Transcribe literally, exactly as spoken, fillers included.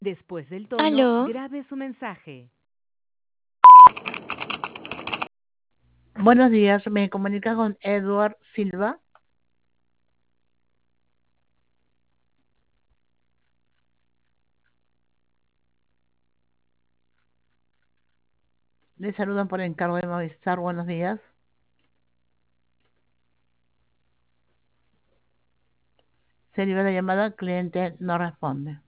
Después del tono, Aló, grabe su mensaje. Buenos días, me comunica con Edward Silva. Le saludan por encargo de Movistar. Buenos días. Se libera la llamada, cliente no responde.